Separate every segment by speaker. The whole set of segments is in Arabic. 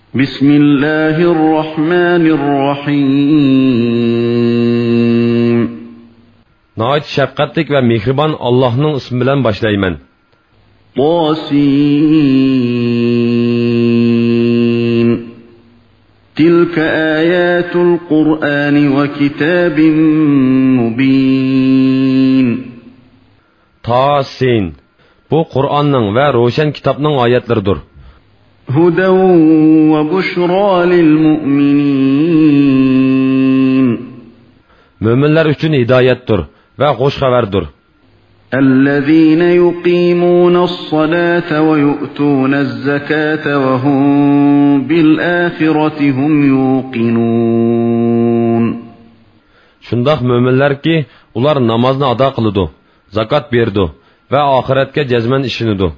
Speaker 1: بسم الله الرحمن الرحيم
Speaker 2: نهايت şefqatlik ve mehriban Allah'ın ismi bilen başlayman.
Speaker 1: طاسين تلك آيات القرآن وكتاب مبين
Speaker 2: Tasin. Bu Kur'an'ın ve roşan kitabının ayetleridir.
Speaker 1: هدى وبشرى للمؤمنين
Speaker 2: Müminler için hidayettir ve hoş haberdir.
Speaker 1: الذين يقيمون الصلاة ويؤتون الزكاة وهم بالآخرة هم يوقنون
Speaker 2: Şundaq müminler ki, ular namazını ada kılıdı, zakat berdi ve ahiretke cezmen işinidu.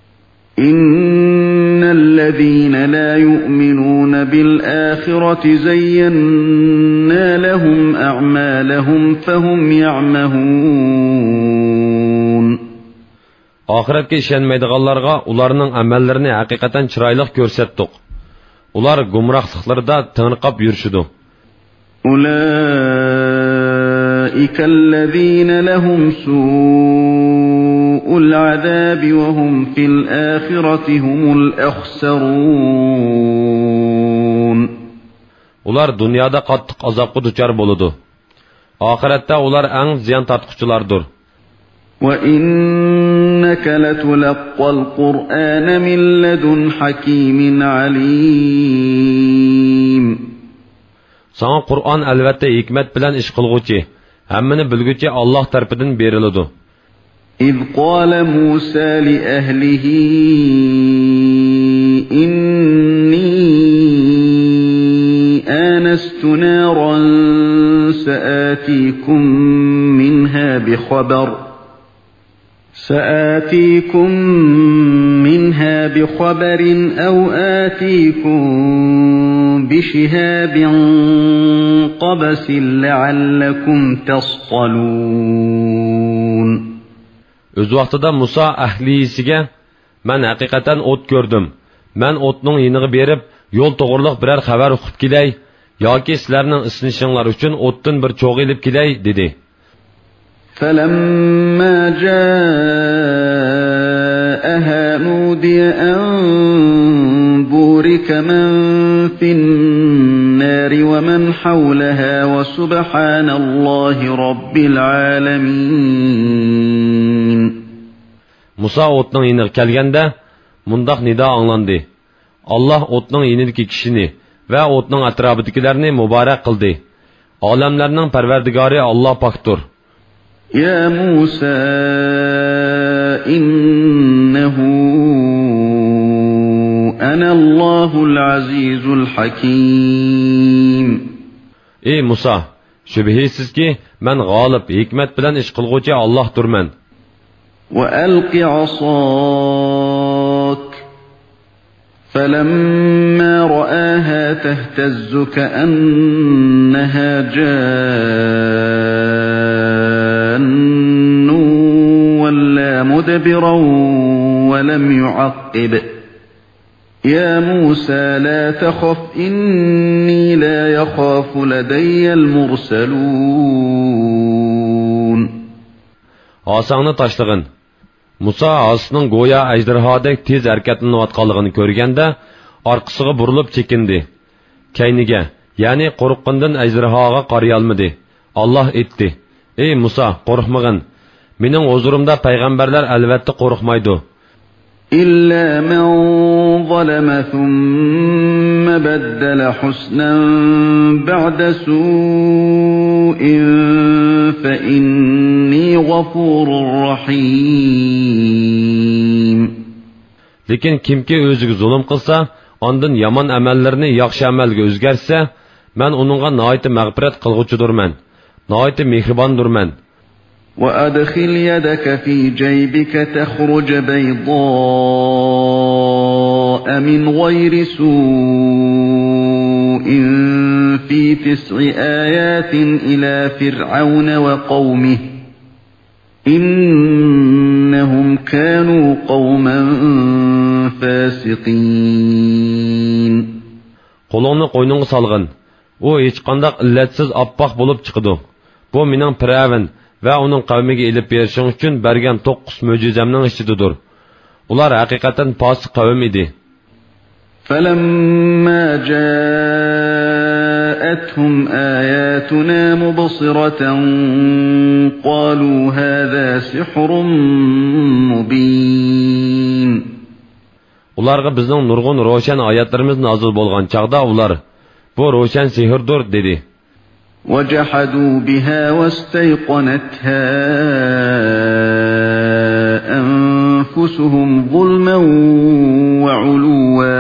Speaker 1: إن الذين لا يؤمنون بالآخرة زينا لهم أعمالهم فهم يعمهون
Speaker 2: Ahiretke işenmeydiğallarga ularının amellerini hakikaten çıraylık görsettik. Ular gumrahlıklarda tınırqap yürüşüdü.
Speaker 1: أولئك الذين لهم سوء العذاب وهم في الآخرة هم الأخسرون
Speaker 2: Ular dünyada qattiq azapqa duchor boludu. Ahiretde ular eng ziyan tartquchilardir.
Speaker 1: وَإِنَّكَ لَتُلَقَّى الْقُرْآنَ مِنْ لَدُنْ حَكِيمٍ عَلِيمٍ
Speaker 2: Sana Kur'an elbette hikmet bilen iş kılgıcı, hemmini bilgücü Allah tarafından berildi.
Speaker 1: إِذْ قَالَ مُوسَى لِأَهْلِهِ إِنِّي آنَسْتُ نَارًا سآتيكم منها بخبر أو آتيكم بشهاب قبس لعلكم تصطلون
Speaker 2: Öz vaqtida Musa ahlisiga "Men haqiqatan ot gördüm. Men otning yiniga berib, yo'l to'g'riliq birer xabar o'qib kelay yoki sizlarning isnishinglar uchun otdan bir cho'g' elib kelay" dedi.
Speaker 1: فَلَمَّا جَاءَهَا نُودِيَ أَن بُورِكَ مَن فِي النَّارِ وَمَنْ حَوْلَهَا وَسُبْحَانَ اللَّهِ رَبِّ الْعَالَمِينَ
Speaker 2: Musa otning yiniga kelganda mundaq nido anglandı. Allah otning yinidagi kishini va otning atrofidagilarni muborak qildi. Olamlarning parvardigori Allah pakdir.
Speaker 1: يا موسى إنه أنا الله العزيز الحكيم
Speaker 2: Ey Musa, şübihsizki men g'olib, hikmat bilan ish qilguvchi Allohdir men.
Speaker 1: وألق عصاك فلما رآها تهتز كأنها جان ولا مدبرا ولم يعقب يا موسى لا تخف إني لا يخاف لدي المرسلون
Speaker 2: Asağını taşlığın. Musa asının goya ejderhadek tez hareketlanayotganligini ko'rganda orqasiga burilib chekindi. Kayniga, ya'ni qo'rqqandan ejderhoga qaray olmadi. Allah aytdi: "Ey Musa, qo'rqmagin. Mening huzurimda payg'ambarlar albatta qo'rqmaydi.
Speaker 1: إلا من ظلم ثم بدل حسنا بعد سوء فإني غفور رحيم
Speaker 2: Lekin kimki o'ziga zulm qilsa, ondan yomon amallarni yaxshi amalga o'zgarsa, men uningga nihoyat mag'firat qilguvchidirman, nihoyat mehribondurman.
Speaker 1: وأدخل يدك في جيبك تخرج بيضاء من غير سوء في 9 آيات إلى فرعون وقومه إنهم كانوا قوما فاسقين
Speaker 2: qo'lingni qo'yningga solg'in. U hech qanday illatsiz oppoq bo'lib chiqadi. Bu mening Firavun va uning qavmiga elib berishing uchun bergan 9 mo'jizamning ichidadir. Ular haqiqatan fosiq qavm edi.
Speaker 1: فَلَمَّا جَاءَتْهُمْ آيَاتُنَا مُبْصِرَةً قَالُوا هَذَا سِحْرٌ مُبِينٌ.
Speaker 2: Ularga bizning nurg'un ro'shan oyatlarimiz nozil bo'lgan chaqda ular bu ro'shan sehrdir dedi.
Speaker 1: وَجَحَدُوا بِهَا وَاسْتَيْقَنَتْهَا أَنفُسُهُمْ ظُلْمًا وَعُلُوًّا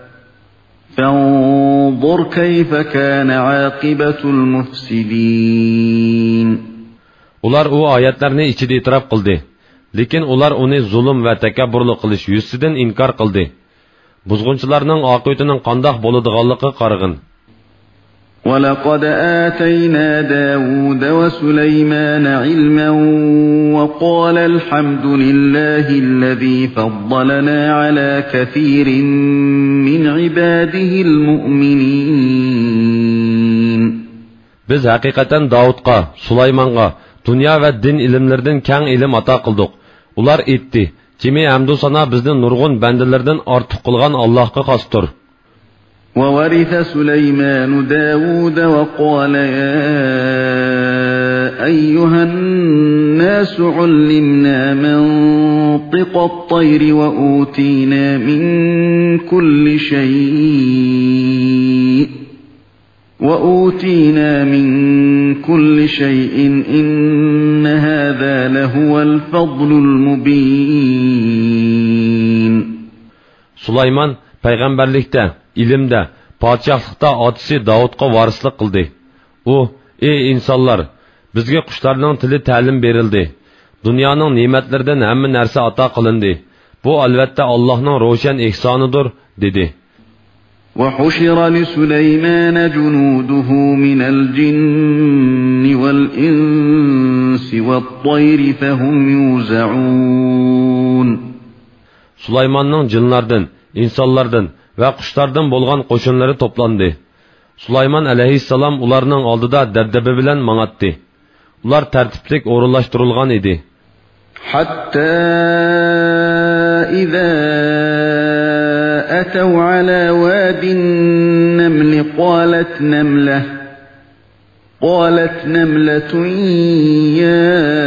Speaker 1: فَانظُرْ كَيْفَ كَانَ عَاقِبَةُ الْمُفْسِدِينَ.
Speaker 2: Ular o oyatlarni ichida e'tirof qildi. Lekin ular uni zulm va takabburlik qilish yuzidan inkor qildi. Buzg'unchilarning oqibatining qandoq bo'ladiganligiga qarag'in.
Speaker 1: وَلَقَدْ آتَيْنَا دَاوُودَ وَسُلَيْمَانَ عِلْمًا وَقَالَ الْحَمْدُ لِلَّهِ الَّذِي فَضَّلَنَا عَلَى كَثِيرٍ مِّنْ عِبَادِهِ الْمُؤْمِنِينَ. Biz haqiqatan Davudga, Sulaymonga dünya ve din ilimlerden keng ilim ata qildik. Ular etdi. Kimi hamdu sana bizni nurg'un bandalardan ortiq qilgan Allohga xosdir. وَوَرِثَ سُلَيْمَانُ دَاوُودَ وَقَالَ يَا أَيُّهَا النَّاسُ عُلِّمْنَا مَنطِقَ الطَّيْرِ وَأُوتِينَا مِنْ كُلِّ شَيْءٍ إِنَّ هَذَا لَهُوَ الْفَضْلُ الْمُبِينُ.
Speaker 2: Sulayman peygamberlikte, ilimde, padişahlıkta atisi Davud'a varislik kıldı. O, ey insanlar, bizge kuşlarının tili ta'lim berildi. Dünyanın nimetlerden hemmi narsa ata kılındı. Bu albatta Allah'ın roşan ihsanıdır, dedi.
Speaker 1: وَحُشِرَ لِسُلَيْمَانَ جُنُودُهُ مِنَ الْجِنِّ وَالْإِنسِ وَالطَّيْرِ فَهُمْ يُوزَعُونَ.
Speaker 2: Sulaymanның cinlardan, insanlardan ve kuşlardan bolgan qoşunları toplandı. Sulayman aleyhisselam ularning oldida dabdaba bilan manatdi. Ular tertiplik o'rinlashtirilgan edi.
Speaker 1: Hatta iza ataw ala wadin naml qalat namlatun ya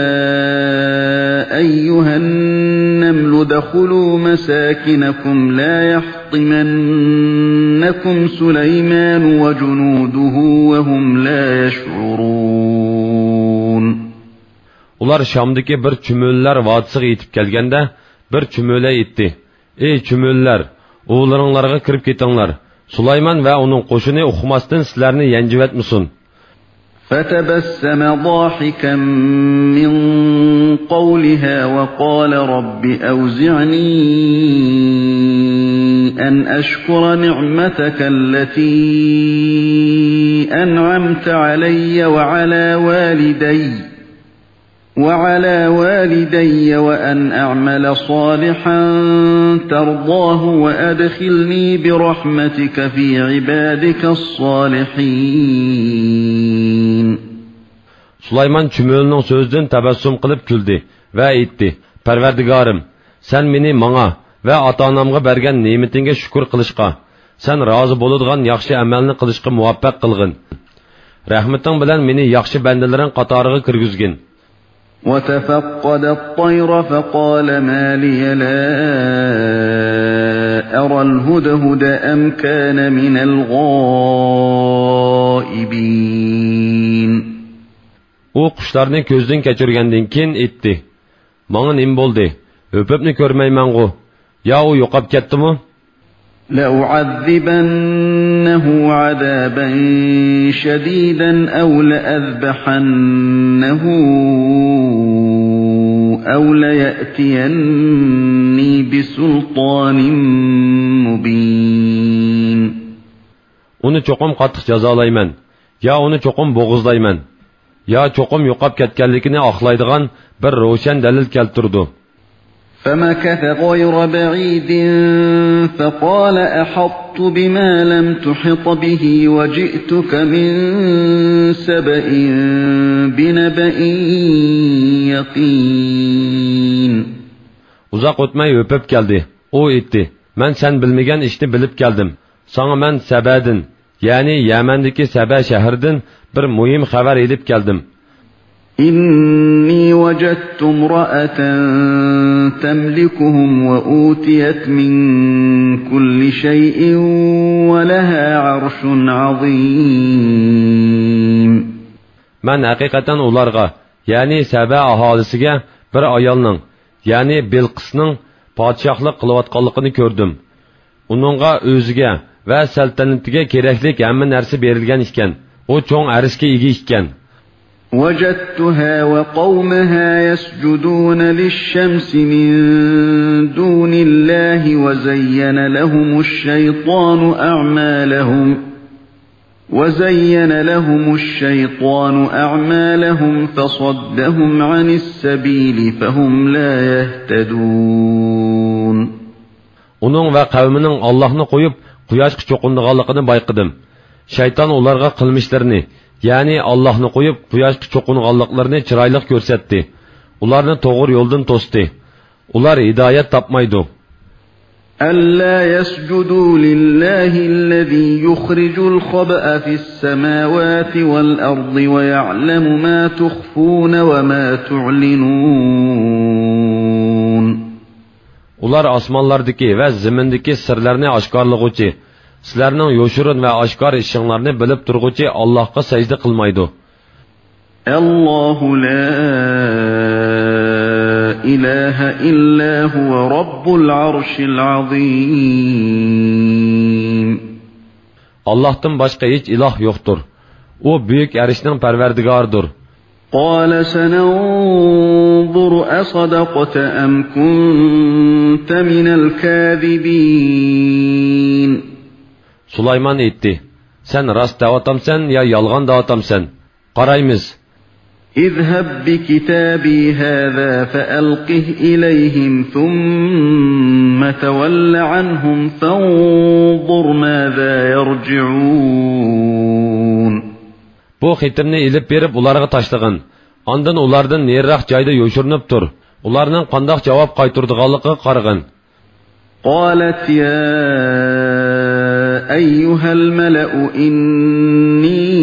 Speaker 1: eyyuhan naml dakhulu masakinakum la yahtimannakum Süleyman ve cunuduhu ve hum la yash'urun.
Speaker 2: Ular Şam'daki bir çümüller vadisiga yetib kelganda bir çümüle etdi. Ey çümüller, oğullarınlarga kirib ketinglar. Sulayman ve onun qo'shini uqmasdan sizlarni yanjivatmasin.
Speaker 1: فَتَبَسَّمَ ضَاحِكًا مِّن قَوْلِهَا وَقَالَ رَبِّ أَوْزِعْنِي أَنْ أَشْكُرَ نِعْمَتَكَ الَّتِي أَنْعَمْتَ عَلَيَّ وَعَلَى وَالِدَيَّ وَأَنْ أَعْمَلَ صَالِحًا تَرْضَاهُ وَأَدْخِلْنِي بِرَحْمَتِكَ فِي عِبَادِكَ الصَّالِحِينَ.
Speaker 2: Sulayman çümölünün sözden tabassum kılıp güldü ve etti. Perverdigarım, sen meni mana ve ata-anamga bergen nimetinge şükür kılışqa, sen razı boladigan yaxshi amalni qilishga muvaffaq qilgin. Rahmeting bilan meni yaxshi bandalaring qatoriga kirgizgin.
Speaker 1: وَتَفَقَّدَ الطَّيْرَ فَقَالَ مَا لِيَ لَا أَرَى الْهُدْهُدَ أَمْ كَانَ مِنَ الْغَائِبِينَ.
Speaker 2: O quşlarni ko'zdan kechirgandan keyin etdi. Manga nim bo'ldi? Öpüpni ko'rmayman-ku. Ya u yo'qab ketdimi?
Speaker 1: لَأُعَذِّبَنَّهُ عَذَابًا شَدِيدًا أَوْ لَأَذْبَحَنَّهُ أَوْ لَيَأْتِيَنِّي بِسُلْطَانٍ مُبِينٍ.
Speaker 2: Onu çoqum qattiq jazolayman. Ya onu çoqum bo'g'izlayman. Ya çoqum yo'qab ketganligini oqlaydigan bir ro'shan dalil keltirdi.
Speaker 3: فمكث غير بعيد فقال أحطت بما لم تحط به وجئتك من سبأ بنبأ يقين.
Speaker 2: Uzaq o'tmay o'pib keldi. O aytdi: "Men sen bilmagan ishni bilib keldim. Sana men Sabadin, ya'ni Yamandagi Saba shahridan bir muhim xabar elib keldim.
Speaker 3: إني وجدت امرأة تملكهم وأوتيت من كل شيء ولها عرش عظيم.
Speaker 2: Men haqiqatan ularga, ya'ni Saba aholisiga bir ayolning, ya'ni Bilqisning podshohlik qilayotganligini ko'rdim. Uningga o'ziga va saltanatiga kerakli hamma narsa berilgan ekan. U cho'ng arsga ega ekan.
Speaker 3: وجدتها وقومها يسجدون للشمس من دون الله وزين لهم الشيطان أعمالهم فصدهم عن السبيل فهم لا يهتدون.
Speaker 2: Onun ve kavminin Allah'ını koyup quyoshga cho'qinganligini bayqadim. Shayton ularga qilmishlarini, ya'ni Allah'ını koyup quyoshga cho'qinganliklarini chiroyli ko'rsatdi. Ularni to'g'ri yo'ldan to'sdi. Ular hidoyat topmaydi.
Speaker 3: ألا يسجدوا لله الذي يخرج الخبأ في السماوات والأرض ويعلم ما تخفون وما تعلنون.
Speaker 2: Ular osmonlardagi va zimindagi sirlarni oshkorlag'uvchi, sizlarning yo'shirin va oshkor ishinglarni bilib turg'uvchi Allohga sajda qilmaydi.
Speaker 3: Allohu la ilaha illa huwa robbul arshil azim.
Speaker 2: Allohdan boshqa hech iloh yo'qdir. U buyuk arshning parvardigoridir.
Speaker 3: قال سننظر أصدقت أم كنت من الكاذبين.
Speaker 2: Sulayman aytdi: "Sen rost da'vatamsan ya yolg'on da'vatamsan? Qaraymiz."
Speaker 3: اذهب بكتابي هذا فألقه إليهم ثم تول عنهم فانظر ماذا يرجعون.
Speaker 2: Bu xitirni ilib berib ularga tashlagin. Ondan ulardan neriroq joyda yo'shirinib tur. Ularning qanday javob qaytardiganligiga qaragin.
Speaker 3: قالت يا أيها الملأ إني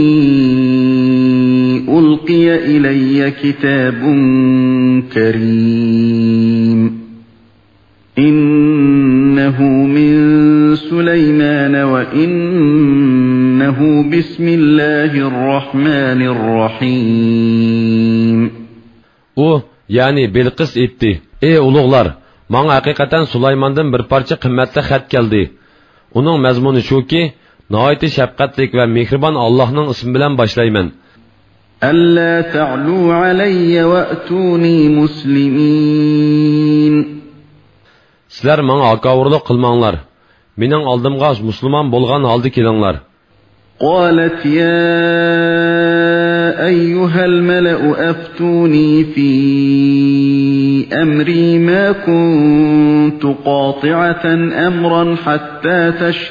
Speaker 3: ألقي إلي كتاب كريم إنه من سليمان وإنه بسم الله الرحمن الرحيم.
Speaker 2: O, yani Bilqis etti: "Ey ulug'lar, menga haqiqatan Sulaymondan bir parcha qimmatli xat keldi. Uning mazmuni shuki, nihoyat shafqatlik va mehribon Allohning ismi bilan boshlayman.
Speaker 3: Alla ta'lu alayya wa'tuni muslimin.
Speaker 2: Sizlar menga haqavurlik qilmanglar. Mening oldimga musulmon bo'lgan holda kelinglar."
Speaker 3: قالت يا أيها الملأ أفتوني في أمري ما كنت قاطعة أمرا حتى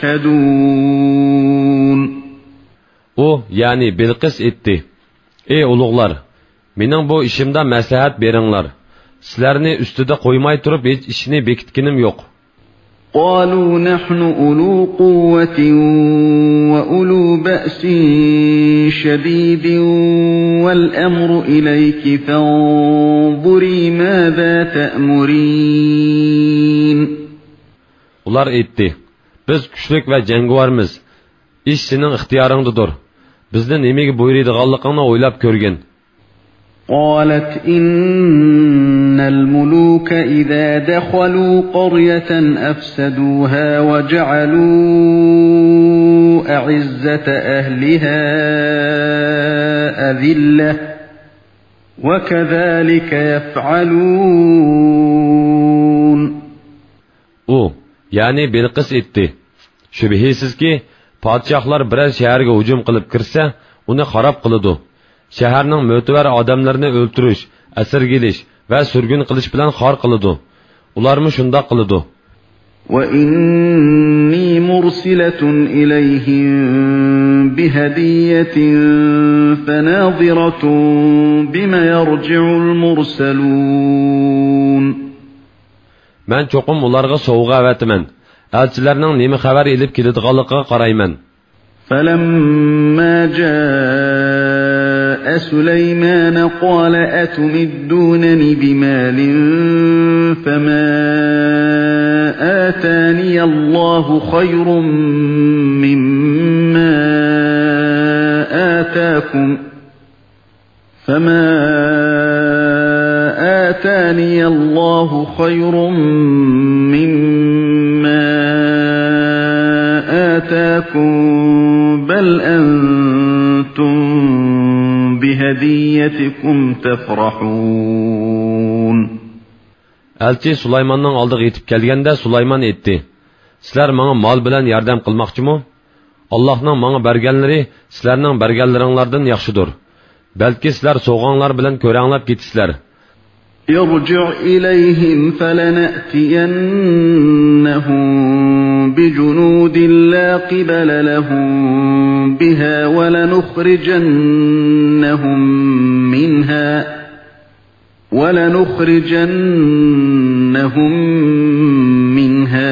Speaker 3: تشهدون.
Speaker 2: O, yani Bilqis etti: "Ey ulug'lar, mening bu ishimda maslahat beringlar. Sizlarni ustida qo'ymay turib hech ishni bekitganim yo'q."
Speaker 3: قالوا نحن أولو قوة وأولو بأس شديد والأمر إليك فانظري ماذا تأمرين.
Speaker 2: Ular aytdi: "Biz kuchlik va jangovarmiz. Ish sening ixtiyoringdadir. Bizni nimaga buyuradiganligingni o'ylab ko'rgin."
Speaker 3: قالت إن الملوك إذا دخلوا قرية أفسدوها وجعلوا أعزة أهلها أذلة وكذلك يفعلون.
Speaker 2: O, yani Bilqis etti: "Şübihisiz ki, padişahlar birer şehirge hücum kılıp kirse, onu harap kılıdı. Şehirning mo'tabar odamlarini o'ltirish, asir gelish va surgun qilish bilan xor qiladi.
Speaker 1: ularmı şunda qılıdı.
Speaker 3: وَإِنِّي مُرْسِلَةٌ إِلَيْهِمْ بِهَدِيَّةٍ فَنَاظِرَةٌ بِمَ يَرْجِعُ الْمُرْسَلُونَ
Speaker 1: Men çoqum ularga sovg'a avatiman. Elçilerning nima xabar elib keladiganligiga qarayman.
Speaker 3: فَلَمَّا جَاءَ سُلَيْمَانَ قَالَ أَتُمِدُّونَنِ بِمَالٍ فَمَا آتَانِيَ اللَّهُ خَيْرٌ مِّمَّا آتَاكُمْ آتاني الله خير مما آتاكم بل أنتم بهديتكم تفرحون.
Speaker 1: Elçi Sulaymanның aldığı yetip kelgende Sulayman etti. Sizler bana mal bilen yardım qılmaqçımı? Allah'ның bana bergenleri sizlerning bergenleringlardan yaxşıdır. Belki sizler soğanlar bilen köränlap gitsizler.
Speaker 3: ارجع إليهم فلنأتينهم بجنود لا قبل لهم بها ولنخرجنهم منها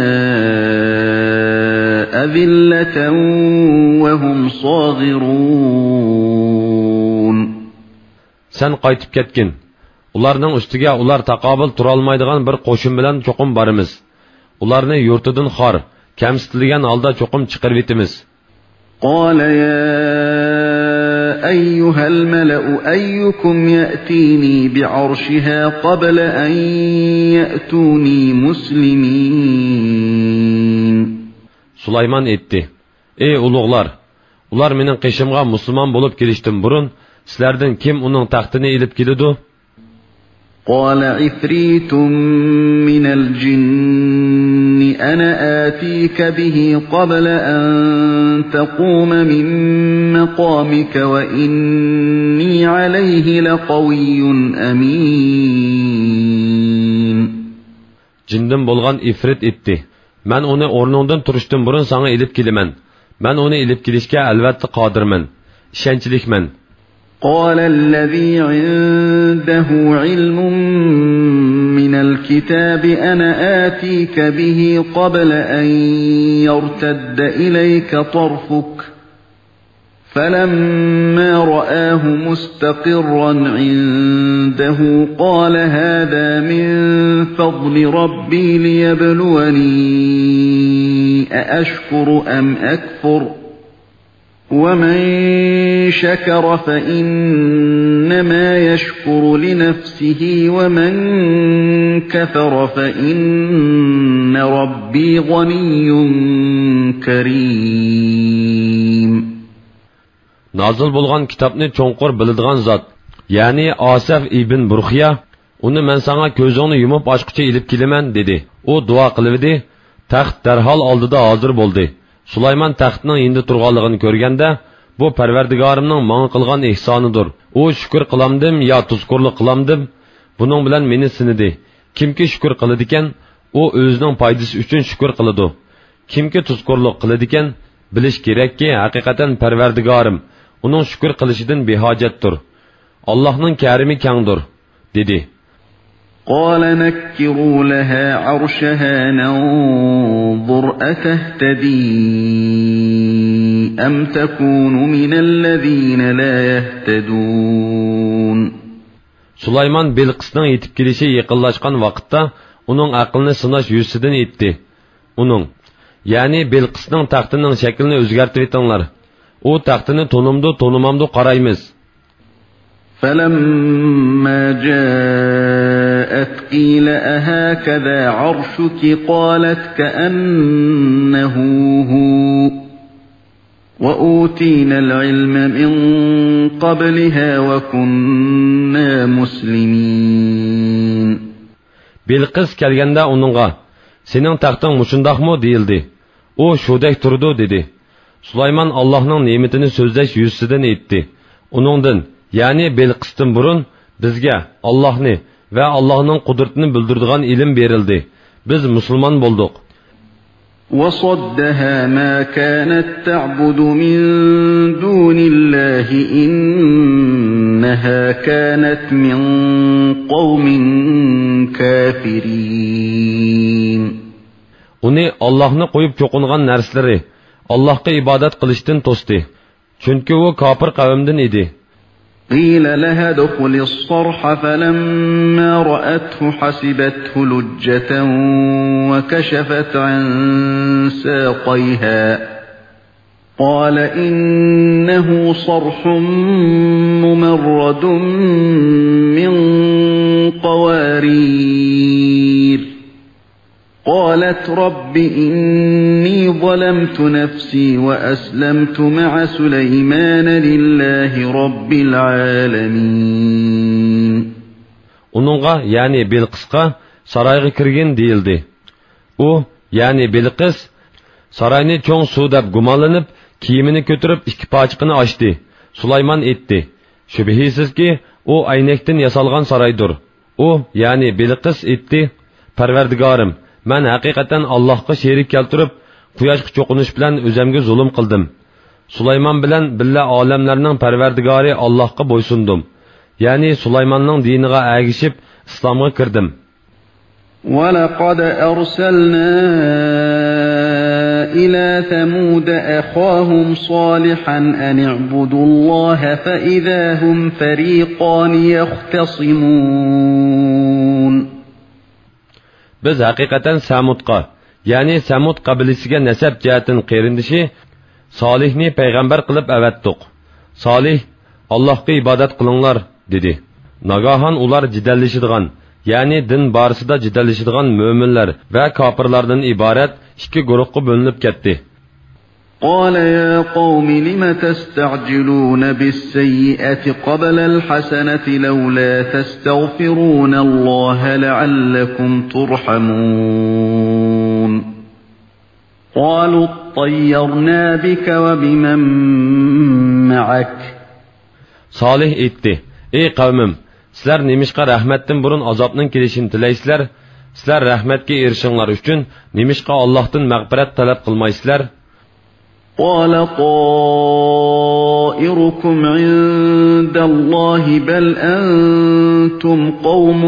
Speaker 3: أذلة وهم صاغرون.
Speaker 1: Sen qaytib ketkin. Ularning ustiga ular taqobil turolmaydigan bir qo'shin bilan cho'qim borimiz. Ularni yurtidan xor, kamsitilgan holda cho'qim chiqarib etamiz.
Speaker 3: قال يا أيها الملأ أيكم يأتيني بعرشها قبل أن يأتوني مسلمين.
Speaker 1: Sulayman etti. Ey ulug'lar, ular mening qishimga musulmon bo'lib kelishdan burun sizlardan kim uning taxtini ilib keladi?
Speaker 3: قال عفريت من الجن أنا آتيك به قبل أن تقوم من مقامك وإني عليه لقوي أمين.
Speaker 1: Jindan bo'lgan ifrit etti. Men uni o'rningdan turishdan burun sana ilib kelaman. Men uni ilib kelishga albatta qodirman. Ishonchlikman.
Speaker 3: قال الذي عنده علم من الكتاب أنا آتيك به قبل أن يرتد إليك طرفك فلما رآه مستقرا عنده قال هذا من فضل ربي ليبلوني أأشكر أم أكفر ومن شكر فإنما يشكر لنفسه ومن كفر فإن ربي غني كريم.
Speaker 1: Nazil bo'lgan kitobni cho'nqur biladigan zot, ya'ni Asaf ibn Burxiya, uni men sana ko'zingni yumib ochqicha ilib kelaman dedi. U duo qilibdi, taxt darhol oldida hozir bo'ldi. Sulayman taxtning endi turganligini ko'rganda, bu Parvardigorimning menga qilgan ihsonidir. U shukr qilamdim yo tuzkurlik qilamdim, buning bilan meni sinidi. Kimki shukr qiladi ekan, u o'zining foydasi uchun shukr qiladi. Kimki tuzkurlik qiladi ekan, bilish kerakki, haqiqatan Parvardigorim uning shukr qilishidan behojatdir. Allohning karimi kangdir, dedi.
Speaker 3: قال نكروا لها عرشها ننظر أتهتدي أم تكون من الذين لا يهتدون.
Speaker 1: Sulayman Bilqisning yetib kelishi yaqinlashgan vaqtda uning aqlini sinash yuzidan etdi. Uning, ya'ni Bilqisning taxtining shaklini o'zgartirib etinglar. U taxtini tonimamdu qaraymiz.
Speaker 3: فلما جاءت قيل أهكذا عرشك قالت كأنه هو وأوتينا العلم من قبلها وكنا مسلمين.
Speaker 1: Bilqis kelganda uningga, sening taxting mushundaqmi deyildi. U shudek turdi dedi. Sulayman Allohning ne'matini so'zlash yuzidan etdi. Uningdan, ya'ni Bilqisdan burun bizga Allohni ve Allah'ın kudretini bildirdiğin ilim verildi. Biz Müslüman bulduk.
Speaker 3: وَصَدَّهَا مَا كَانَتْ تَعْبُدُ مِنْ دُونِ اللّٰهِ إِنَّهَا كَانَتْ مِنْ قَوْمٍ كَافِرِينَ.
Speaker 1: Onu Allah'ını koyup çokungan nersleri Allah'a ibadet kılıştın tosti. Çünkü o kafir kavimden idi.
Speaker 3: قِيلَ لَهَا ادْخُلِ الصَّرْحَ فَلَمَّا رَأَتْهُ حَسِبَتْهُ لُجَّةً وَكَشَفَتْ عَنْ سَاقَيْهَا قَالَ إِنَّهُ صَرْحٌ مُمَرَّدٌ مِّن قَوَارِيرَ قالت رب إني ظلمت نفسي وأسلمت مع سليمان لله رب العالمين.
Speaker 1: Onunğa yani Bilqisqa sarayga kirgin deyildi. O yani Bilqis sarayni çoğ suv deb gumonlanib kiyimini ko'tarib ikki pochiqini ochdi. Sulaymon aytdi: Shubhisizki u aynakdan yasalgan saraydir. O yani Bilqis aytdi: Parvardigorim, men haqiqatan Allohga sherik keltirib, quyoshga cho'qinish bilan o'zimga zulm qildim. Sulaymon bilan billa olamlarning Parvardigori Allohga bo'ysundim. Ya'ni Sulaymonning diniga agishib islomga kirdim.
Speaker 3: وَلَقَدْ أَرْسَلْنَا إِلَى ثَمُودَ أَخَاهُمْ صَالِحًا أَنِ اعْبُدُوا اللَّهَ فَإِذَا هُمْ فَرِيقَانِ يَخْتَصِمُونَ.
Speaker 1: Biz haqiqatan Samudqa, ya'ni Samud qabilasiga nasab jihatdan qerindishi Solihni payg'ambar qilib avatdiq. Solih, Allohga ibodat qilinglar dedi. Nagahan ular jidallashadigan, ya'ni din borasida jidallashadigan mo'minlar va kofirlardan iborat ikki guruhga bo'linib ketdi.
Speaker 3: قال يا قوم لم تستعجلون بالسيئة قبل الحسنة لولا تستغفرون الله لعلكم ترحمون. قالوا اطيرنا بك وبمن معك.
Speaker 1: Salih aytdi: Ey qavmim, sizlar nemishqa rahmatdan burun azobning kelishini tilaysizlar? Sizlar rahmatga erishinglar uchun nemishqa Allohdan mag'firat talab qilmaysizlar?
Speaker 3: قال طائركم عند الله بل أنتم قوم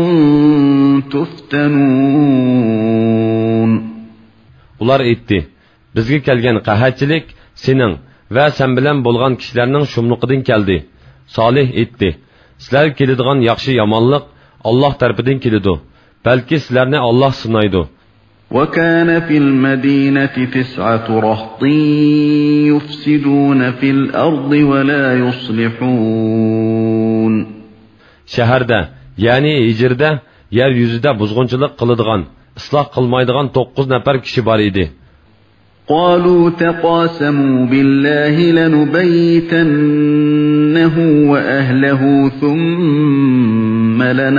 Speaker 3: تفتنون.
Speaker 1: Ular aytdi: Bizga kelgan qahatchilik sening va sen bilan bo'lgan kishilarning shumliqidan keldi. Solih aytdi: Sizlar keladigan yaxshi yomonlik Alloh tarafidan keladi. Balki sizlarni Alloh sinaydi.
Speaker 3: وَكَانَ فِي الْمَدِينَةِ 9 رَهْطٍ يُفْسِدُونَ فِي الْأَرْضِ وَلَا يُصْلِحُونَ. Şəhərdə,
Speaker 1: yani hicrdə yer yüzüdə buzğunçuluq qılıdığan, ıslah qılmaydıgan 9 nəfər kişi var idi.
Speaker 3: قَالُوا تَقَاسَمُوا بِاللَّهِ لَنُبَيِّتَنَّهُ وَأَهْلَهُ ثُمَّ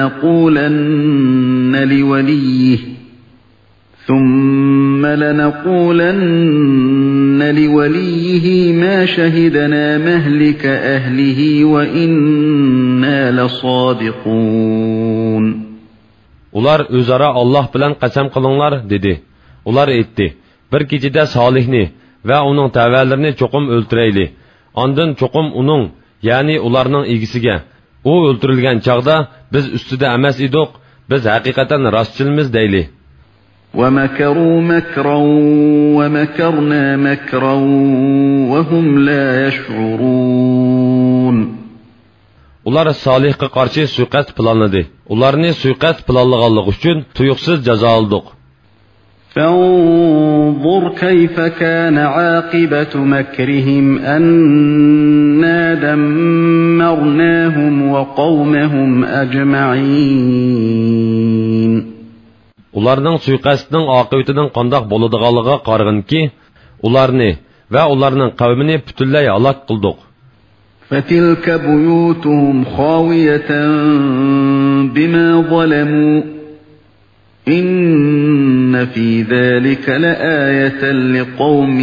Speaker 3: لنقولن لوليه ما شهدنا مهلك أهله وإنا لصادقون.
Speaker 1: Ular özara Allah bilan qasam qilinglar dedi. Ular aytdi: Bir kechida Solihni va uning tavallarini cho'qim o'ltirayli. Ondan cho'qim uning, ya'ni ularning egisiga. U o'ltirilgan chaqda biz ustida emas edik, biz haqiqatan rostchilmiz deyli.
Speaker 3: وَمَكَرُوا مَكْرًا وَمَكَرْنَا مَكْرًا وَهُمْ لَا يَشْعُرُونَ.
Speaker 1: Ular Solihga qarshi suiqasd planladı. Ularni suiqasd planlaganligi uchun tuyuqsiz jazo oldik.
Speaker 3: فَانظُرْ كَيْفَ كَانَ عَاقِبَةُ مَكْرِهِمْ أَنَّا دَمَّرْنَاهُمْ وَقَوْمَهُمْ أَجْمَعِينَ.
Speaker 1: Ularning suiqasdining oqibatining qandoq bo'ladiganligiga qarag'inki, ularni va ularning qavmini butunlay halok qildik.
Speaker 3: فَتِلْكَ بُيُوتُهُمْ خَاوِيَةً بِمَا ظَلَمُوا إِنَّ فِي ذَلِكَ لَآيَةً لِقَوْمٍ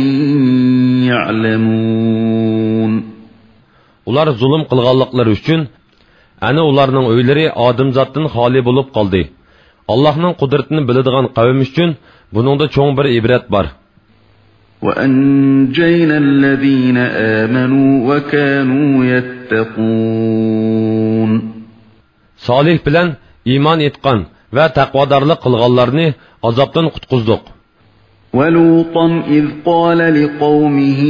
Speaker 3: يَعْلَمُونَ.
Speaker 1: Ular zulm qilganliklari uchun Ana ularning o'ylari odamzotdan xoli bo'lib qoldi. Allohning qudratini biladigan qavm uchun buningda cho'ng bir ibrat bor.
Speaker 3: وَأَنْجَيْنَا الَّذِينَ آمَنُوا وَكَانُوا يَتَّقُونَ
Speaker 1: Solih bilan iymon etgan va taqvodorlik qilganlarni azobdan qutqizdik.
Speaker 3: وَلُوطًا إِذْ قَالَ لِقَوْمِهِ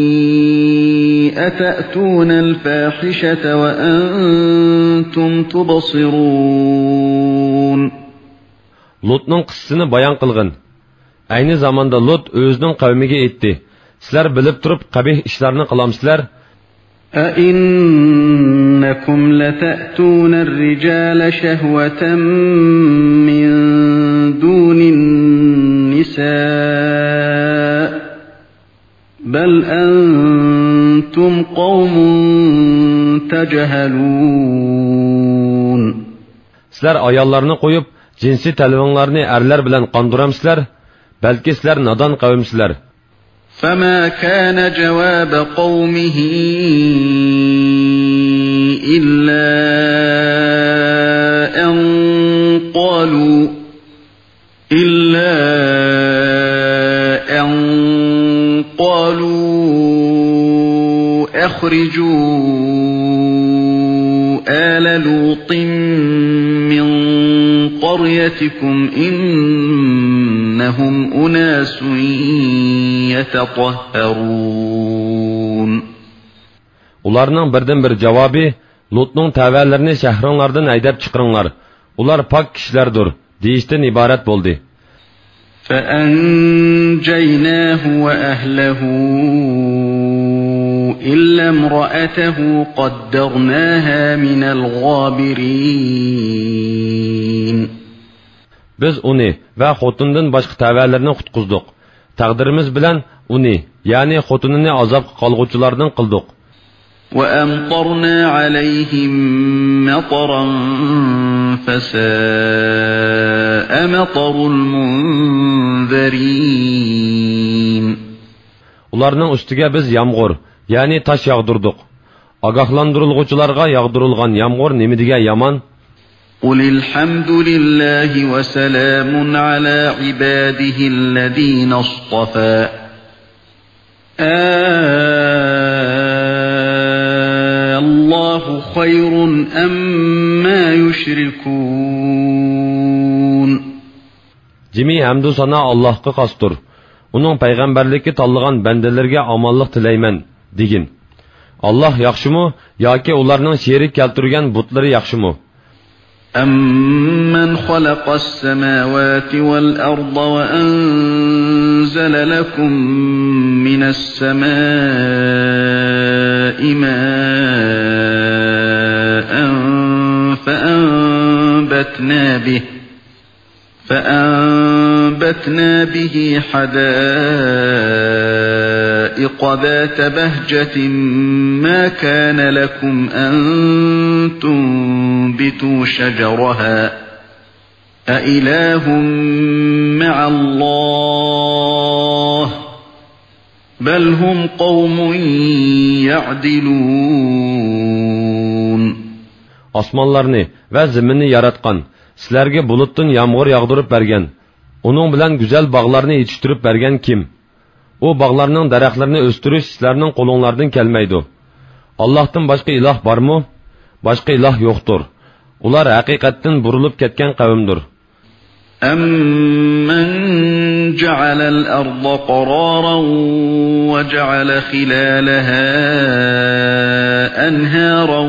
Speaker 3: أَتَأْتُونَ الْفَاحِشَةَ وَأَنْتُمْ تُبْصِرُونَ
Speaker 1: Lutning qissasini bayon qilgan. Ayni zamonda Lut o'zining qavmiga aytdi: "Sizlar bilib turib qabih ishlarni qilamsizlar?
Speaker 3: أَإِنَّكُمْ لَتَأْتُونَ الرِّجَالَ شَهْوَةً مِّن دُونِ النِّسَاءِ بَلْ أَنْتُمْ قَوْمٌ تَجْهَلُونَ
Speaker 1: Sizlar ayollarni qo'yib, jinsi talvonlarni erlar bilan qonduramsizlar? Balki sizlar nodon qavmsizlar."
Speaker 3: فَمَا كَانَ جَوَابَ قَوْمِهِ إِلَّا أَنْ قَالُوا أَخْرِجُوا آلَ لُوطٍ مِّنْ قَرْيَتِكُمْ إِنَّهُمْ أُنَاسٌ يَتَطَهَّرُونَ
Speaker 1: Ularning birdan bir javobi: "Lutning tavallarini shahringlardan haydab chiqaringlar. Ular pok kishilardir" deyishdan iborat bo'ldi.
Speaker 3: فَأَنْجَيْنَاهُ وَأَهْلَهُ إِلَّا امْرَأَتَهُ قَدَّرْنَاهَا مِنَ الْغَابِرِينَ
Speaker 1: Biz uni va xotindan boshqa tavallarni qutqizdik. Taqdirimiz bilan uni, ya'ni xotinini azobga qolguvchilardan qildik.
Speaker 3: وَأَمْطَرْنَا عَلَيْهِمْ مَطَرًا فَسَاءَ مَطَرُ الْمُنذَرِينَ
Speaker 1: Ularning ustiga biz yomg'ir, ya'ni tosh yog'dirdik. Ogohlantiriluvchilarga yog'dirilgan yomg'ir nima degan yomon?
Speaker 3: قُلِ الْحَمْدُ لِلَّهِ وَسَلَامٌ عَلَى عِبَادِهِ الَّذِينَ اصْطَفَى اللَّهُ خَيْرٌ أَمَّا يُشْرِكُونَ
Speaker 1: Jimi hamdu sana Allohga xosdir. Uning payg'ambarlikka tanlagan bandalarga omonlik tilayman degin. Alloh yaxshimi yoki ularning sherik keltirgan butlari yaxshimi?
Speaker 3: أَمَّنْ خَلَقَ السَّمَاوَاتِ وَالْأَرْضَ وَأَنزَلَ لَكُم مِّنَ السَّمَاءِ مَاءً فَأَنبَتْنَا بِهِ حَدَائِقَ ذَاتَ بَهْجَةٍ مَا كَانَ لَكُمْ أَن تُنبِتُوا شَجَرَهَا أَإِلَٰهٌ مَّعَ اللَّهِ بَلْ هُمْ قَوْمٌ يَعْدِلُونَ
Speaker 1: Osmonlarni va zaminni yaratgan, sizlarga bulutdan yomg'ir yog'dirib bergan, uning bilan go'zal bog'larni yetishtirib bergan kim? U bog'larning daraxtlarini o'stirish sizlarning qo'linglardan kelmaydi. Allohdan boshqa iloh bormi? Boshqa iloh yo'qdir. Ular haqiqatdan burilib ketgan qavmdir.
Speaker 3: أَمَّنْ جَعَلَ الْأَرْضَ قَرَارًا وَجَعَلَ خِلَالَهَا أَنْهَارًا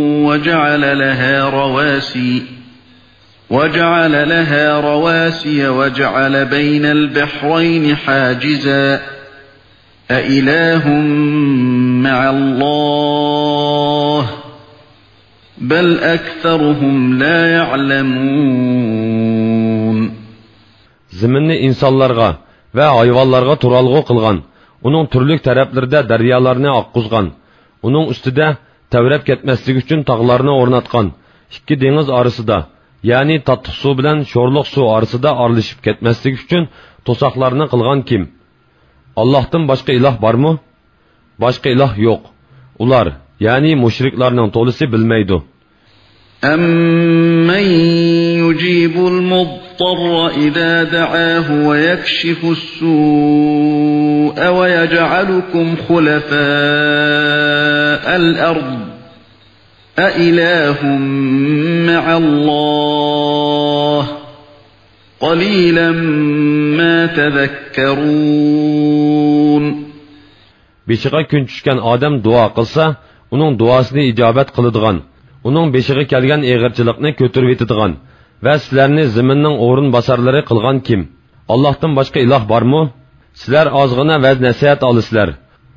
Speaker 3: وَجَعَلَ لَهَا رَوَاسِيَ وَجَعَلَ بَيْنَ الْبَحْرَيْنِ حَاجِزًا أَإِلَٰهٌ مَّعَ اللَّهِ بَلْ أَكْثَرُهُمْ لَا يَعْلَمُونَ
Speaker 1: Zaminni insonlarga va hayvonlarga turalg'u qilgan, uning turli taraflarida daryolarni oqqizgan, uning ustida tavrab ketmasligi uchun tog'larni o'rnatgan, ikki dengiz orasida, ya'ni tattiq suv bilan sho'rliq suv orasida aralashib ketmasligi uchun to'saqlarni qilgan kim? Allohdan boshqa iloh bormi? Boshqa iloh yo'q. Ular, ya'ni mushriklarning to'lisi bilmaydi.
Speaker 3: أَمَّن يُجِيبُ الْمُضْطَرَّ إِذَا دَعَاهُ وَيَكْشِفُ السُّوءَ وَيَجْعَلُكُمْ خُلَفَاءَ الْأَرْضِ أَإِلَٰهٌ مَّعَ اللَّهِ قَلِيلًا مَا تَذَكَّرُونَ.
Speaker 2: Beshiga kun tushgan odam duo qilsa, uning duosini ijobat qiladigan, uning beshiga kelgan eg'irchilikni ko'tarib yetadigan va sizlarni zaminning o'rin bosarlari qilgan kim? Allohdan boshqa iloh bormi? Sizlar ozg'ina va nasihat olisizlar.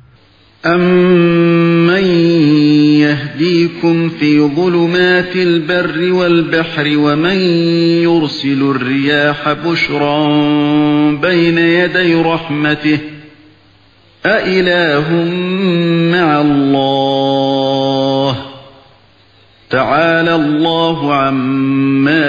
Speaker 3: أَمَّن يَهْدِيكُمْ فِي ظُلُمَاتِ الْبَرِّ وَالْبَحْرِ وَمَن يُرْسِلُ الرِّيَاحَ بُشْرًا بَيْنَ يَدَيْ رَحْمَتِهِ أَإِلَٰهٌ مَّعَ اللَّهِ تَعَالَى اللَّهُ عَمَّا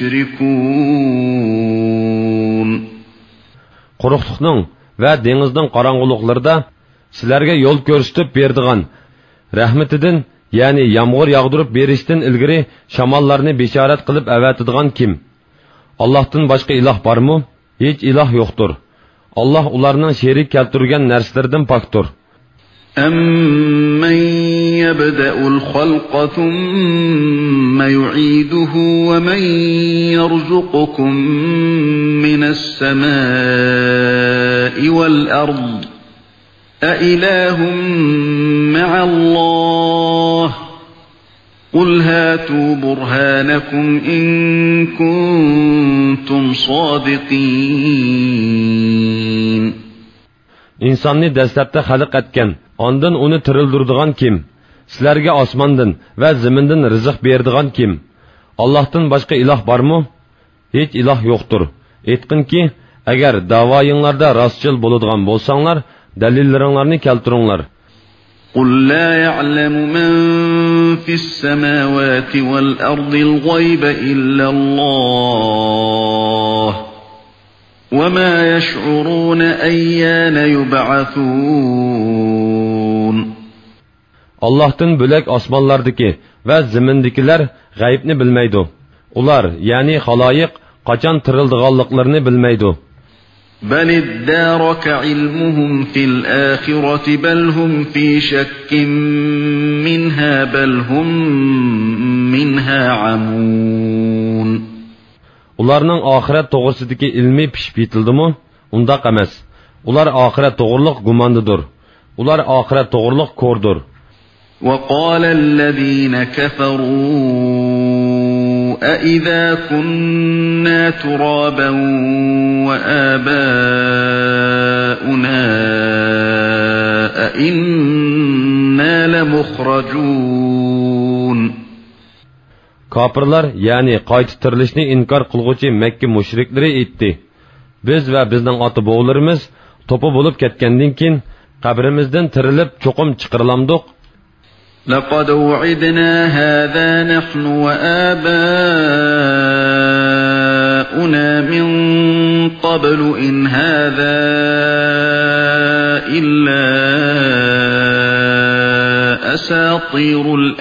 Speaker 3: يُشْرِكُونَ.
Speaker 2: Quruqliqning va dengizning qorong'uliqlarida sizlarga yo'l ko'rsatib berdigan rahmatidan, ya'ni yomg'ir yog'dirib berishdan ilgari shamollarni bishorat qilib avatadigan kim? Allohdan boshqa iloh bormi? Hech iloh yo'qdir. Allah ularning sherik keltirgan narsalardan pokdir.
Speaker 3: أَمَّن يَبْدَأُ الْخَلْقَ ثُمَّ يُعِيدُهُ وَمَن يَرْزُقُكُم مِّنَ السَّمَاءِ وَالْأَرْضِ أَإِلَٰهٌ مَّعَ اللَّهِ قُلْ هَاتُوا بُرْهَانَكُمْ إِن كُنتُمْ صَادِقِينَ.
Speaker 2: İnsanni dastlabda xalq etgan, ondan uni tirildirdigan kim? Sizlarga osmondan va zamindan rizq berdigan kim? Allohdan boshqa iloh bormi? Hech iloh yo'qdir. Aytqinki, agar da'voyinglarda rostchil bo'ladigan bo'lsanglar, dalillaringlarni keltiringlar.
Speaker 3: قُل لَّا يَعْلَمُ مَن فِي السَّمَاوَاتِ وَالْأَرْضِ الْغَيْبَ إِلَّا اللَّهُ وَمَا يَشْعُرُونَ أَيَّانَ يُبْعَثُونَ.
Speaker 2: Allah'tan bölek osmonlardaki ve zimindikiler g'aybni bilmeydi. Ular, yani halayık, qaçan tirildiğanlıklarını bilmeydi.
Speaker 3: بَلِ ادَّارَكَ عِلْمُهُمْ فِي الْآخِرَةِ بَلْ هُمْ فِي شَكٍّ مِّنْهَا بَلْ هُمْ مِنْهَا عَمُونَ.
Speaker 2: Ularning ahiret to'g'risidagi ilmi pishib yetildimi? Undaq emas. Ular ahiret to'g'riliq gumondadir. Ular ahiret to'g'riliq ko'rdir.
Speaker 3: وَقَالَ الَّذِينَ كَفَرُوا أَإِذَا كُنَّا تُرَابًا وَآبَاؤُنَا أَإِنَّا لَمُخْرَجُونَ.
Speaker 2: Kafirlar, yani qayta tirilishni inkar qilguvchi Mekke mushrikleri aytdi. Biz va bizning ota-bobolarimiz to'pi bo'lib ketgandan keyin qabrimizdan tirilib cho'qim chiqarilamdiq.
Speaker 3: لَقَدْ وُعِدْنَا هَذَا نَحْنُ وَآبَاؤُنَا مِن قَبْلُ إِنْ هَذَا إِلَّا أَسَاطِيرُ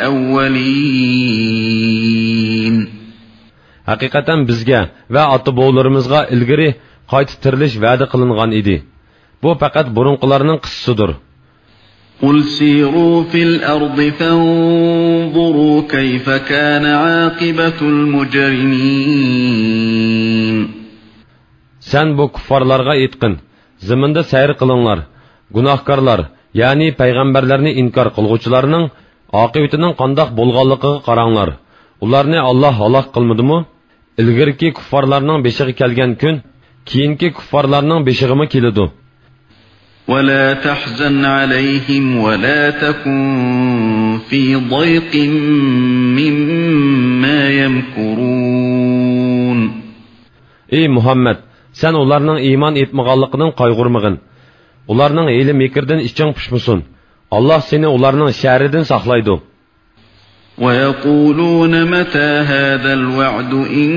Speaker 3: الْأَوَّلِينَ.
Speaker 2: Haqiqatan bizga va ota-bobolarimizga ilgari qayta tirilish va'da qilingan edi. Bu faqat burunqilarning qissasidir.
Speaker 3: قُلْ سِيرُوا فِي الْأَرْضِ فَانظُرُوا كَيْفَ كَانَ عَاقِبَةُ الْمُجْرِمِينَ.
Speaker 2: Sen bu kuffarlarga aytqin, zaminda sayr qilinglar. Gunohkorlar, yani payg'ambarlarni inkor qilguvchilarning oqibatining qandoq bo'lganligiga qaranglar. Ularni Alloh halok qilmadimi? Ilgirki kuffarlarning beshiga kelgan kun, keyingi kuffarlarning beshig'imi keladi.
Speaker 3: وَلَا تَحْزَنْ عَلَيْهِمْ وَلَا تَكُنْ فِي ضَيْقٍ مِّمَّا يَمْكُرُونَ.
Speaker 2: Ey Muhammed, sen onlarning iman etmaganligidan qayg'urmagin. Ularning hiyla mekirdan iching pushmasin. Allah seni ularning sharidan saqlaydi.
Speaker 3: وَيَقُولُونَ مَتَى هَذَا الْوَعْدُ إِن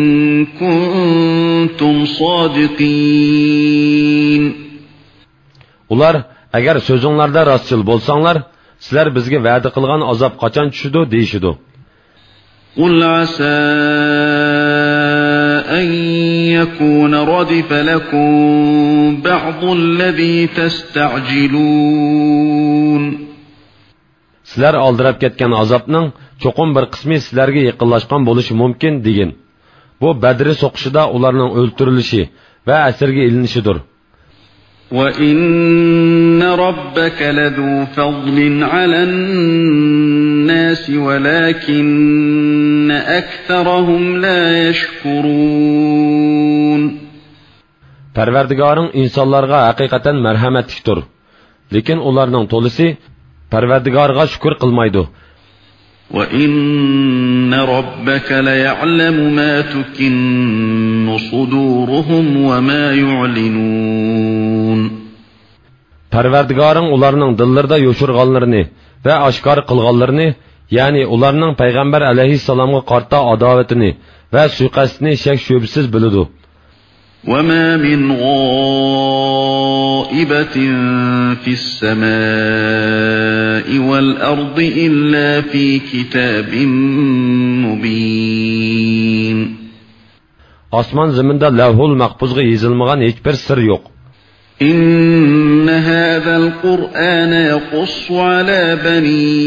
Speaker 3: كُنتُمْ صَادِقِينَ.
Speaker 2: Ular, agar sözünlarda rastçıl bolsanglar, sizler bizge va'da qilgan azab qachon tushidi deyishidi.
Speaker 3: قل عسى أن يكون ردف لكم بعض الذي تستعجلون.
Speaker 2: Sizlar aldirab ketgan azobning cho'qim bir qismi sizlarga yaqinlashgan bo'lishi mumkin degin. Bu Badr so'qishida ularning o'ltirilishi va asirga ilinishidir.
Speaker 3: وَإِنَّ رَبَّكَ لَذُو فَضْلٍ عَلَى النَّاسِ وَلَكِنَّ أَكْثَرَهُمْ لَا يَشْكُرُونَ.
Speaker 2: Parvardigoring insonlarga haqiqatan marhamatlikdir. Lekin ularning to'lisi Parvardigorga shukr qilmaydi.
Speaker 3: وَإِنَّ رَبَّكَ لَيَعْلَمُ مَا تُكِنُّ صُدُورُهُمْ وَمَا يُعْلِنُونَ.
Speaker 2: Parvardigoring ularning dillarida yo'shirganlarini va oshkor qilganlarini, ya'ni ularning payg'ambar alayhissalomga qarta adovatini va suiqasdini shak shubsiz biladi.
Speaker 3: وَمَا مِنْ غَائِبَةٍ فِي السَّمَاءِ وَالْأَرْضِ إِلَّا فِي كِتَابٍ مُبِينٍ.
Speaker 2: Osmon zaminda lavhul mahfuzga yozilmagan hech bir sir yo'q.
Speaker 3: إِنَّ هَذَا الْقُرْآنَ يَقُصُّ عَلَى بَنِي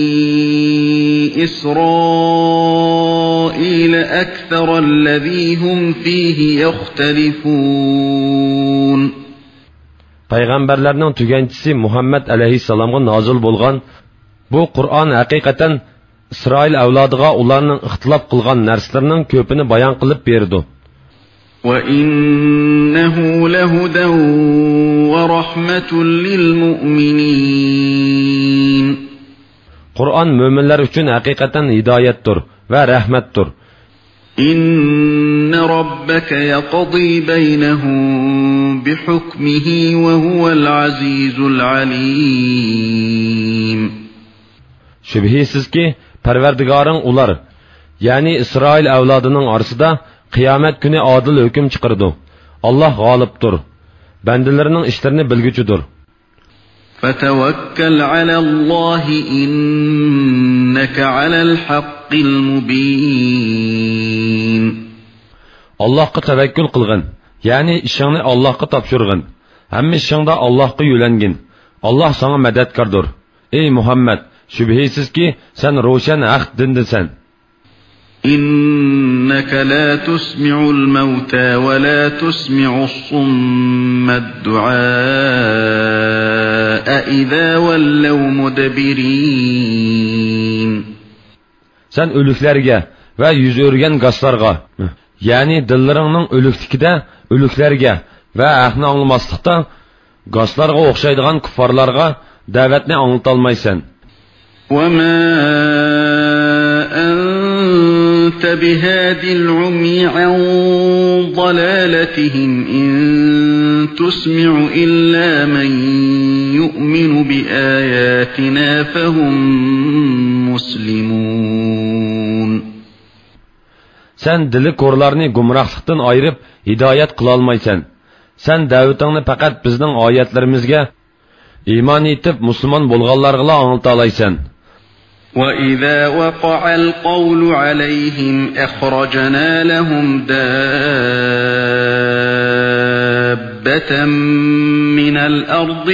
Speaker 3: إِسْرَائِيلَ أَكْثَرَ الَّذِي هُمْ فِيهِ يَخْتَلِفُونَ.
Speaker 2: Payg'ambarlarning tuganchisi Muhammad alayhissalomga nozil bo'lgan bu Qur'on haqiqatan Isroil avlodiga ularning ixtilof qilgan narsalarning ko'pini bayon qilib berdi.
Speaker 3: وَإِنَّهُ لَهُدًى وَرَحْمَةٌ لِلْمُؤْمِنِينَ.
Speaker 2: Qur'on mo'minlar uchun haqiqatan hidoyatdir va rahmatdir.
Speaker 3: إِنَّ رَبَّكَ يَقْضِي بَيْنَهُم بِحُكْمِهِ وَهُوَ الْعَزِيزُ الْعَلِيمُ.
Speaker 2: Shubhisizki Parvardigoring ular, ya'ni Isroil avlodining orasida qiyomat kuni adil hukm chiqardi. Allah g'olibdir. Bandalarining ishlarini bilguchidir.
Speaker 3: فَتَوَكَّلْ عَلَى اللَّهِ إِنَّكَ عَلَى الْحَقِّ الْمُبِينِ. Allah'a
Speaker 2: tevekkül qilgin. Ya'ni ishingni Allohga topshirgin. Hamma ishingda Allohga yo'langin. Allah sana madadkordir. Ey Muhammad, shubhisizki sen ro'shan haq dindisan.
Speaker 3: إِنَّكَ لَا تُسْمِعُ الْمَوْتَى وَلَا تُسْمِعُ الصُّمَّ الدُّعَاءَ إِذَا وَلَّوْا مُدْبِرِينَ.
Speaker 2: Sen ölüklerge ve yüz örgen gaslarga, yani dilleringning ölüklikide ölüklerge ve ahni anlamaslıkta gaslarga okşaydıgan kuffarlarga davetni anlatolmaysan.
Speaker 3: وَمَا أَنْتَ بِهَادِ الْعُمْيِ عَنْ ضَلَالَتِهِمْ إِنْ تُسْمِعُ إِلَّا مَنْ يُؤْمِنُ بِآيَاتِنَا فَهُمْ مُسْلِمُونَ.
Speaker 2: Sen dili korlarını gumrahlıktan ayırıp hidayet kılalmaysan. Sen davetingni faqat bizning oyatlarimizga iman etib musulmon bo'lganlarga anlatalaysan.
Speaker 3: وَإِذَا وَقَعَ الْقَوْلُ عَلَيْهِمْ أَخْرَجْنَا لَهُمْ دَابَّةً مِنَ الْأَرْضِ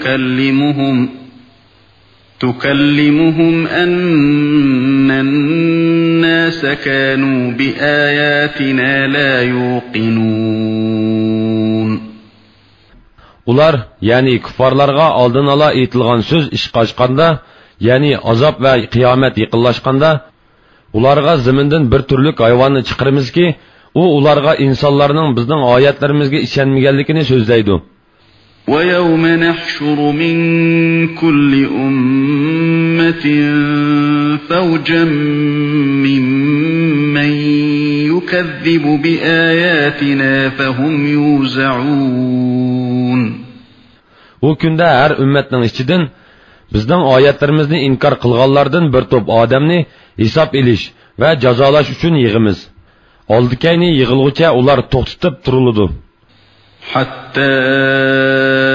Speaker 3: تُكَلِّمُهُمْ أَنَّ النَّاسَ كَانُوا بِآيَاتِنَا لَا يُوقِنُونَ.
Speaker 2: Ular, yani kuffarlarga aldın ala etilgan söz işqa açqanda, yani azap ve kıyamet yıkıllaşqanda, ularga ziminden bir türlük hayvanı çıqırımız ki, ularga insanlarının bizden ayetlerimizge işenmegenlikini sözleydi.
Speaker 3: وَيَوْمَ نَحْشُرُ مِنْ كُلِّ أُمَّةٍ فَوْجًا مِّمَّنْ يُكَذِّبُ بِآيَاتِنَا فَهُمْ يُوزَعُونَ.
Speaker 2: O günde her ümmetnin içinden bizden ayetlerimizni inkar kılganlardan bir top adamni hesap iliş ve cezalaş üçün yığımız. Aldıkayni yığılğıça ular toxtutup turuludu.
Speaker 3: حَتَّى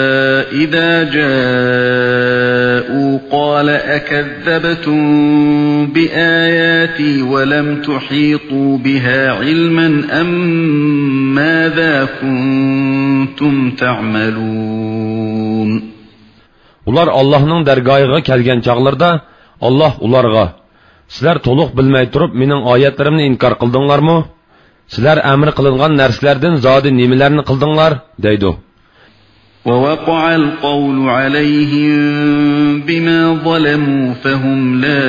Speaker 3: إِذَا جَاءُوا قَالَ أَكَذَّبْتُمْ بآياتي ولم تحيطوا بها علما أم ماذا كنتم تعملون
Speaker 2: Ular Allah'ның dərgahıga kelgan çağlarda Allah ularga sizlar to'liq bilmay turib mening oyatlarimni inkor qildinglarmi? Sizlar amr qilingan narsalardan zodi nimalarni qildinglar deydi.
Speaker 3: ووقع القول عليهم بما ظلموا فهم لا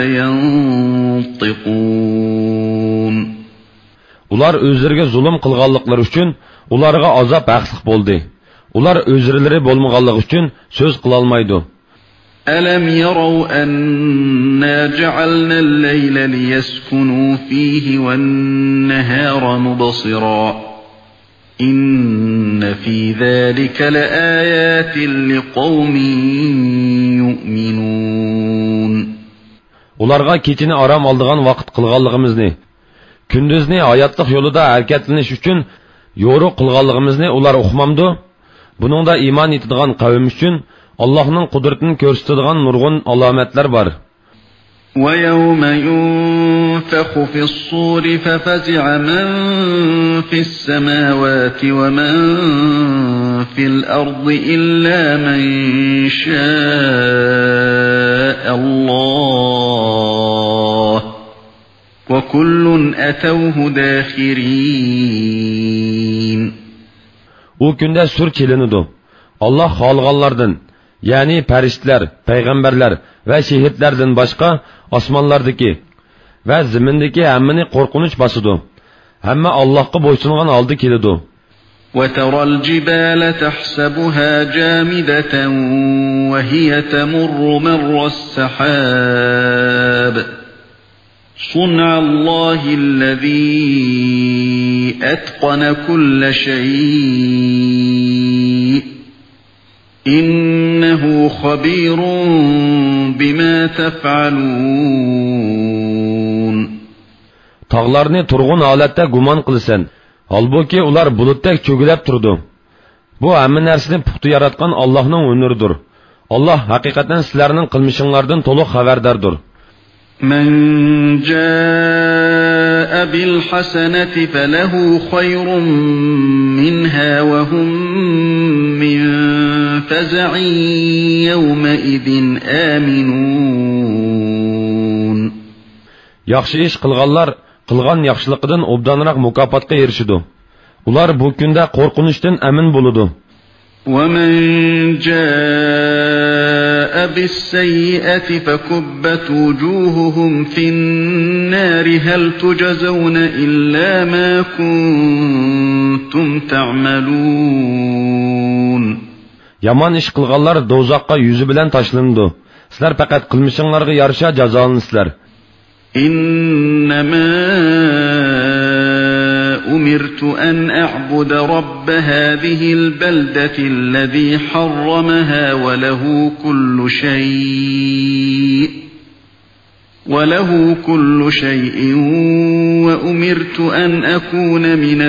Speaker 3: ينطقون
Speaker 2: Ular özleriga zulm qilganliklari uchun ularga azob haqliq bo'ldi. Ular özürleri bo'lmaganligi uchun söz qila olmaydi.
Speaker 3: ألم يروا أنا جعلنا الليل ليسكنوا فيه والنهار مبصرا إن في ذلك لآيات لقوم يؤمنون
Speaker 2: Ularga keçini aram aldığan vaqt qilganligimizni, kunduzni hayotlik yo'lida harakatlanish uchun yo'riq qilganligimizni ular uqmamdi. Buningda iymon etadigan qavm uchun Allohning qudratini ko'rsatadigan nurg'un alomatlar bor.
Speaker 3: ويوم ينفخ في الصور ففزع من في السماوات ومن في الأرض إلا من شاء الله وكل أتوه داخرين
Speaker 2: O günde sur çelinidu. Allah xalqanlardan, yani periştler, peygamberler ve şehitlerden başka asmanlardaki ve zimindeki hemmini korkunç basıdu. Hemme Allah'a boysungan aldı kilidu.
Speaker 3: وترى الجبال تحسبها جامدة وهي تمر مر السحاب صنع الله الذي أتقن كل شيء إنه خبير بما تفعلون
Speaker 2: Tağlarını turğun halette guman kılsan, halbuki ular buluttek çögülep turdu. Bu hamma narsani puxta yaratgan Allohning o'niridir. Allah haqiqatan sizlarning qilmishinglardan to'liq xabardordir.
Speaker 3: من جاء بالحسنة فله خير منها وهم من فزع يومئذ آمنون
Speaker 2: Yaxshi ish qilganlar qilgan yaxshiligidan obdanroq mukofotga erishidi. Ular bu kunda qo'rqinishdan amin bo'ladi.
Speaker 3: ومن جاء بالسيئة فكبت وجوههم في النار هل تجزون إلا ما كنتم تعملون
Speaker 2: Yaman ish qilganlar dozaqqa yuzi bilan tashlandi. Sizlar faqat qilmishinglarga yarasha jazolansizlar.
Speaker 3: إنما أمرت أن أعبد رب هذه البلدة الذي حرمها وله كل شيء وأمرت أن أكون من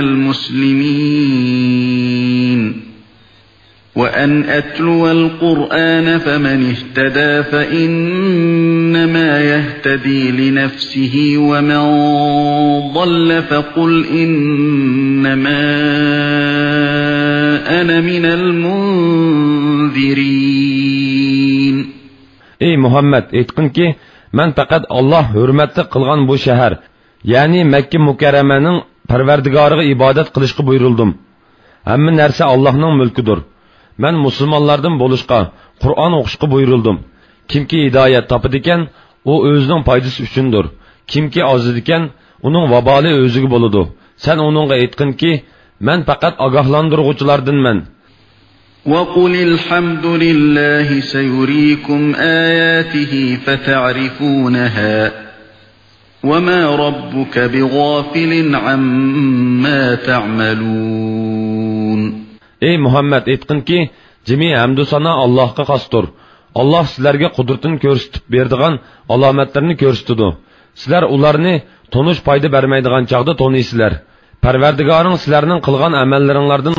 Speaker 3: المسلمين وأن أتلو القرآن فمن اهتدى فإنما يهتدي لنفسه ومن ضل فقل إنما أنا من المنذرين
Speaker 2: Ey Muhammed, aytqin ki, men faqat Allah hurmatli qilgan bu shahar, ya'ni Makka mukarramaning Parvardigoriga ibodat qilishga buyurildim. Hamma narsa Allohning mulkidir. Men musulmonlardan bo'lishqa, Qur'on o'qishga buyurildim. Kimki hidoyat topadigan, u o'zining foydasi uchundir. Kimki ozadigan, uning vaboli o'ziga bo'ladi. Sen uningga aytqinki, men faqat ogohlantiruvchilardanman.
Speaker 3: وقل الحمد لله سيريكم آياته فتعرفونها وما ربك بغافل عما تعملون
Speaker 2: Ey Muhammed aytqin ki, jimi hamdu sana Allohga xosdir. Allah sizlarga qudratini ko'rsatib berdigan alomatlarni ko'rsatdi. Sizlar ularni tonish foyda bermaydigan chaqda to'niysizlar. Parvardigoring sizlarning qilgan amallaringlardan